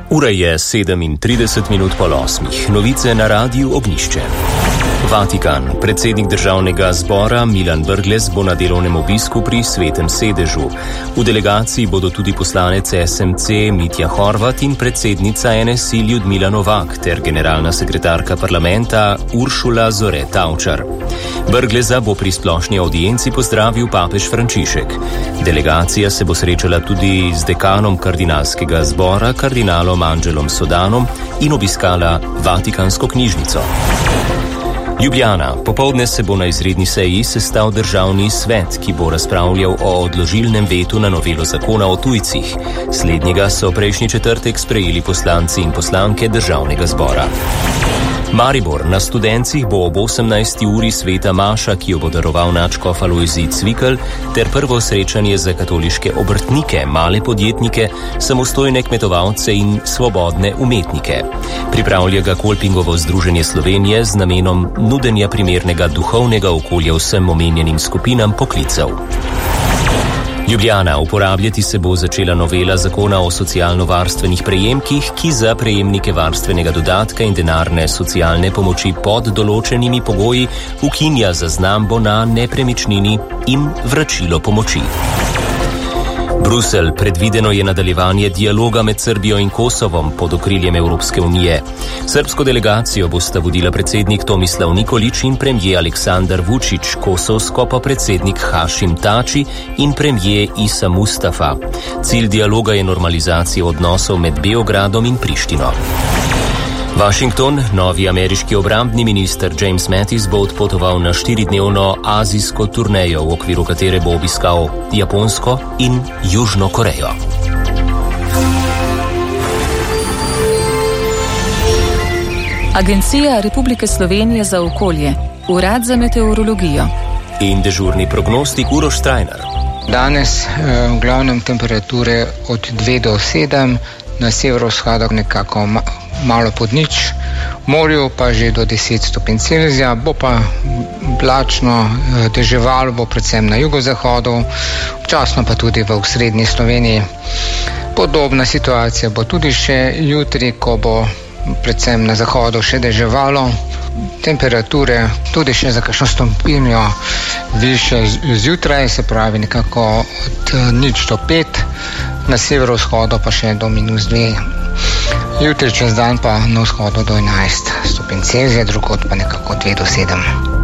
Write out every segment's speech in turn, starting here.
Ura je 7:30 Novice na Radiu Ognjišče. Vatikan. Predsednik državnega zbora Milan Brglez bo na delovnem obisku pri Svetem sedežu. V delegaciji bodo tudi poslanec SMC Mitja Horvat in predsednica NSI Ljudmila Novak ter generalna sekretarka parlamenta Uršula Zore Tavčar. Brgleza bo pri splošni audienci pozdravil papež Frančišek. Delegacija se bo srečala tudi z dekanom kardinalskega zbora, kardinalom Angelom Sodanom, in obiskala Vatikansko knjižnico. Ljubljana. Popoldne se bo na izredni seji sestal državni svet, ki bo razpravljal o odložilnem vetu na novelo zakona o tujcih. Slednjega so prejšnji četrtek sprejeli poslanci in poslanke državnega zbora. Maribor. Na Studencih bo ob 18. uri sveta maša, ki jo bo daroval nadškof Alojzij Cvikl, ter prvo srečanje za katoliške obrtnike, male podjetnike, samostojne kmetovalce in svobodne umetnike. Pripravlja ga Kolpingovo združenje Slovenije z namenom nudenja primernega duhovnega okolja vsem omenjenim skupinam poklicev. Ljubljana. Uporabljati se bo začela novela zakona o socialno-varstvenih prejemkih, ki za prejemnike varstvenega dodatka in denarne socialne pomoči pod določenimi pogoji ukinja zaznambo na nepremičnini in vračilo pomoči. Bruselj. Predvideno je nadaljevanje dialoga med Srbijo in Kosovom pod okriljem Evropske unije. Srbsko delegacijo bosta vodila predsednik Tomislav Nikolić in premijer Aleksandar Vučić, kosovsko pa predsednik Hašim Tači in premijer Isa Mustafa. Cilj dialoga je normalizacija odnosov med Beogradom in Prištino. Washington. Novi ameriški obrambni minister James Mattis bo odpotoval na 4-dnevno azijsko turnejo, v okviru katere bo obiskal Japonsko in Južno Korejo. Agencija Republike Slovenije za okolje, Urad za meteorologijo in dežurni prognostik Uroš Strajnar. Danes v glavnem temperature od 2 do 7, na severovzhodu nekako malo pod nič, v morju pa že do 10 stopinj Celzija, bo pa oblačno, deževalo bo predvsem na jugozahodu, občasno pa tudi v osrednji Sloveniji. Podobna situacija bo tudi še jutri, ko bo predvsem na zahodu še deževalo. Temperature tudi še za kakšno stopinjo više zjutraj, se pravi nekako od 0 do 5, na severovzhodu pa še do -2. Jutri čez dan pa na vzhodu do 11 stopinj Celzija, drugod pa nekako 2 do 7.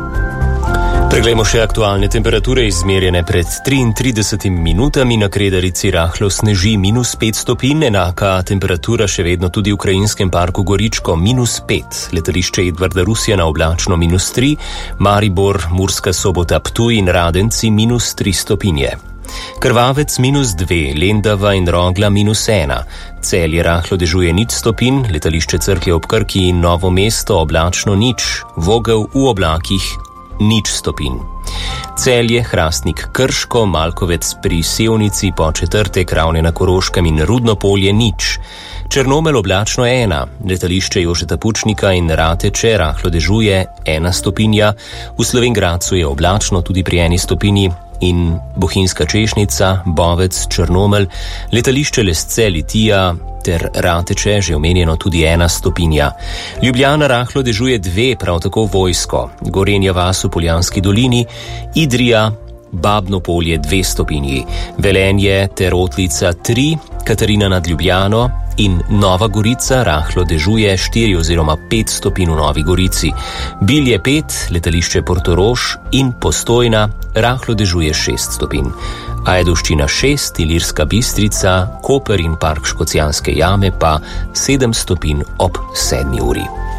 Preglejmo še aktualne temperature izmerjene pred 33 minutami. Na Kredarici rahlo sneži -5 stopinj, enaka temperatura še vedno tudi v krajinskem parku Goričko -5, letališče Edvarda Rusjana oblačno -3, Maribor, Murska Sobota, Ptuj in Radenci -3 stopinje. Krvavec -2, Lendava in Rogla -1, Celje rahlo dežuje 0 stopinj, letališče Cerklje ob Krki in Novo mesto oblačno 0, Vogel v oblakih 0 stopinj. Celje, Hrastnik, Krško, Malkovec pri Sevnici, Podčetrtek, Ravne na Koroškem in Rudno Polje 0. Črnomelj oblačno 1, letališče Jožeta Pučnika in Rateče rahlo dežuje 1 stopinja, v Slovenj Gradcu je oblačno tudi pri 1 stopinji in Bohinjska Češnica, Bovec, Črnomelj, letališče Lesce, Litija ter Rateče že omenjeno tudi 1 stopinja. Ljubljana rahlo dežuje 2, prav tako Vojsko, Gorenja vas v Poljanski dolini, Idrija, Babno Polje 2 stopinji, Velenje ter Otlica 3, Katarina nad Ljubljano in Nova Gorica rahlo dežuje 4 oziroma 5 stopinj v Novi Gorici. Bilje 5, letališče Portorož in Postojna rahlo dežuje 6 stopinj. Ajdovščina 6, Ilirska Bistrica, Koper in park Škocjanske jame pa 7 stopinj ob 7 uri.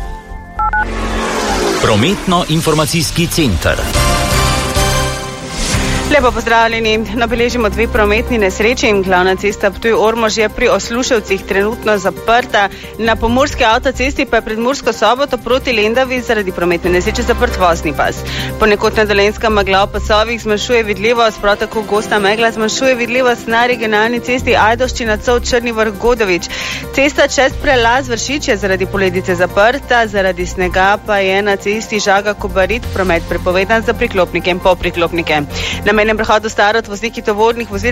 Prometno-informacijski center. Lepo pozdravljeni. Nabeležimo 2 prometni nesreči in glavna cesta Ptuj-Ormož je pri Osluševcih trenutno zaprta. Na pomurski avtocesti pa je pred Mursko Soboto proti Lendavi zaradi prometne nesreče zaprt vozni pas. Ponekod nadalenska megla v pasovih zmanjšuje vidljivost, prav tako gosta megla zmanjšuje vidljivost na regionalni cesti Ajdovščina Črni Vrh-Godovič. Cesta čez prelaz Vršič je zaradi poledice zaprta, zaradi snega pa je na cesti Žaga-Kobarid promet prepovedan za priklopnike in popriklopnike. Na mejnem prehodu Starod vozniki tovornih vozil